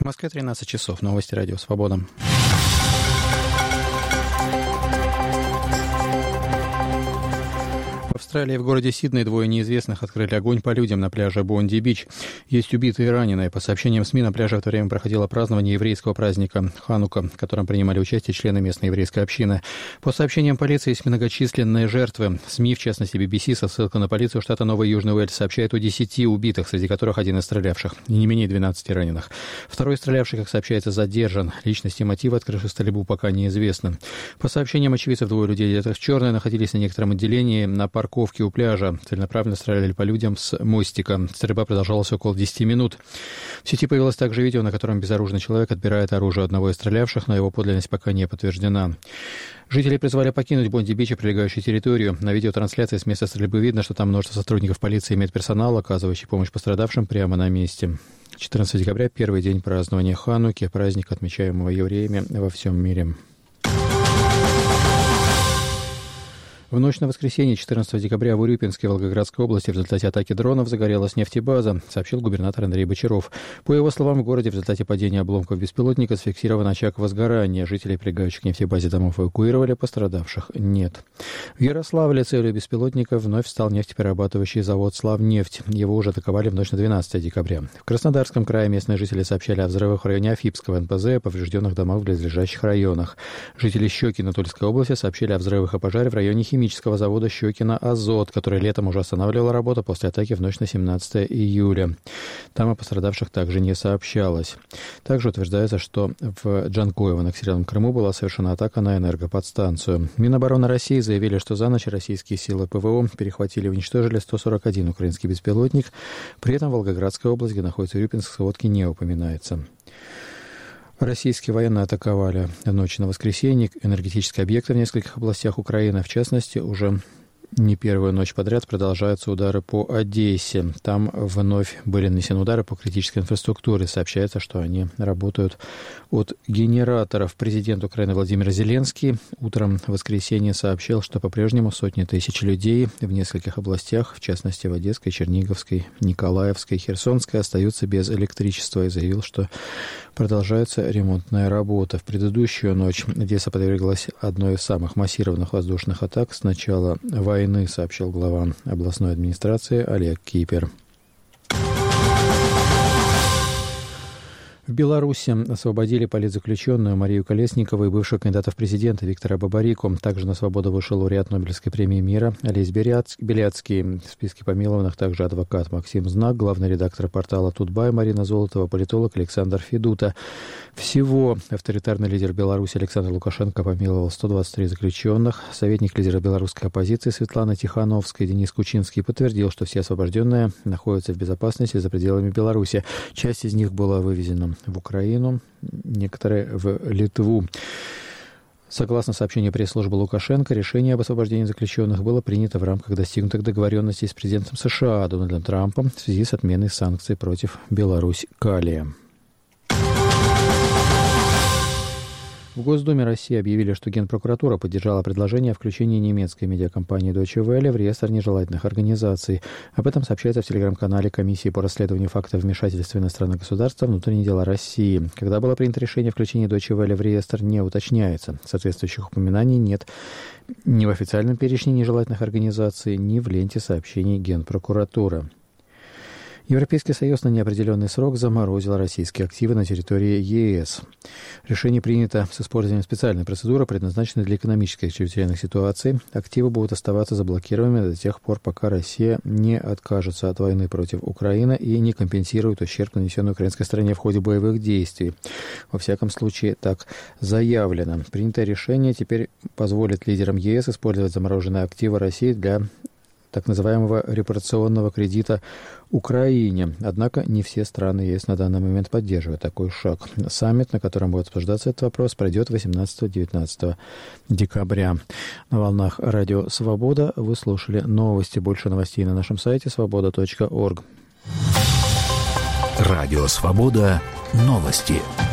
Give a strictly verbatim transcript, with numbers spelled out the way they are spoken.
Москве тринадцать часов. Новости радио «Свобода». В Австралии в городе Сидней двое неизвестных открыли огонь по людям на пляже Бонди-Бич. Есть убитые и раненые. По сообщениям СМИ, на пляже в это время проходило празднование еврейского праздника Ханука, в котором принимали участие члены местной еврейской общины. По сообщениям полиции, есть многочисленные жертвы. СМИ, в частности би би си, со ссылкой на полицию штата Новый Южный Уэльс, сообщает о десяти убитых, среди которых один из стрелявших, и не менее двенадцати раненых. Второй стрелявший, как сообщается, задержан. Личность и мотивы открывшей стрельбу пока неизвестны. По сообщениям очевидцев, двое людей, одетых в черное, находились на некотором отделении на парковке у пляжа. Целенаправленно стреляли по людям с мостика. Стрельба продолжалась около десяти минут. В сети появилось также видео, на котором безоружный человек отбирает оружие одного из стрелявших, но его подлинность пока не подтверждена. Жители призвали покинуть Бонди-Бич и прилегающую территорию. На видеотрансляции с места стрельбы видно, что там множество сотрудников полиции и медперсонала, оказывающий помощь пострадавшим прямо на месте. четырнадцатого декабря – первый день празднования Хануки, праздник, отмечаемого евреями во всем мире. В ночь на воскресенье, четырнадцатого декабря, в Урюпинске, Волгоградской области, в результате атаки дронов загорелась нефтебаза, сообщил губернатор Андрей Бочаров. По его словам, в городе в результате падения обломков беспилотника зафиксирован очаг возгорания. Жителей, прилегающих к нефтебазе домов, эвакуировали, пострадавших нет. В Ярославле целью беспилотника вновь стал нефтеперерабатывающий завод «Славнефть». Его уже атаковали в ночь на двенадцатого декабря. В Краснодарском крае местные жители сообщали о взрывах в районе Афипского эн пэ зэ и о поврежденных домах в близлежащих районах. Жители Щекино Тульской области сообщили о взрывах и пожаре в районе Химического химического завода Щекино «Азот», который летом уже останавливал работу после атаки в ночь на семнадцатого июля. Там о пострадавших также не сообщалось. Также утверждается, что в Джанкоево на Северном Крыму была совершена атака на энергоподстанцию. Минобороны России заявили, что за ночь российские силы пэ вэ о перехватили и уничтожили сто сорок один украинский беспилотник. При этом Волгоградская область, где находится Урюпинск, в сводке не упоминается. Российские военные атаковали ночью на воскресенье энергетические объекты в нескольких областях Украины. В частности, уже не первую ночь подряд продолжаются удары по Одессе. Там вновь были нанесены удары по критической инфраструктуре. Сообщается, что они работают от генераторов. Президент Украины Владимир Зеленский утром в воскресенье сообщил, что по-прежнему сотни тысяч людей в нескольких областях, в частности в Одесской, Черниговской, Николаевской, Херсонской, остаются без электричества, и заявил, что продолжается ремонтная работа. В предыдущую ночь Одесса подверглась одной из самых массированных воздушных атак с начала войны, сообщил глава областной администрации Олег Кипер. В Беларуси освободили политзаключенную Марию Колесникову и бывшего кандидата в президенты Виктора Бабарику. Также на свободу вышел лауреат Нобелевской премии мира Олесь Беляцкий. В списке помилованных также адвокат Максим Знак, главный редактор портала «Тутбай» Марина Золотова, политолог Александр Федута. Всего авторитарный лидер Беларуси Александр Лукашенко помиловал сто двадцать три заключенных. Советник лидера белорусской оппозиции Светлана Тихановская и Денис Кучинский подтвердил, что все освобожденные находятся в безопасности за пределами Беларуси. Часть из них была вывезена в Украину, некоторые в Литву. Согласно сообщению пресс-службы Лукашенко, решение об освобождении заключенных было принято в рамках достигнутых договоренностей с президентом США Дональдом Трампом в связи с отменой санкций против Беларусь-Калия. В Госдуме России объявили, что Генпрокуратура поддержала предложение о включении немецкой медиакомпании Deutsche Welle в реестр нежелательных организаций. Об этом сообщается в телеграм-канале Комиссии по расследованию фактов вмешательства иностранных государств во внутренние дела России. Когда было принято решение о включении Deutsche Welle в реестр, не уточняется. Соответствующих упоминаний нет ни в официальном перечне нежелательных организаций, ни в ленте сообщений Генпрокуратуры. Европейский Союз на неопределенный срок заморозил российские активы на территории е эс. Решение принято с использованием специальной процедуры, предназначенной для экономических чрезвычайных ситуаций. Активы будут оставаться заблокированными до тех пор, пока Россия не откажется от войны против Украины и не компенсирует ущерб, нанесенный украинской стране в ходе боевых действий. Во всяком случае, так заявлено. Принятое решение теперь позволит лидерам е эс использовать замороженные активы России для так называемого репарационного кредита Украине. Однако не все страны е эс на данный момент поддерживают такой шаг. Саммит, на котором будет обсуждаться этот вопрос, пройдет восемнадцатого-девятнадцатого декабря. На волнах Радио Свобода вы слушали новости. Больше новостей на нашем сайте свобода точка орг. Радио Свобода. Новости.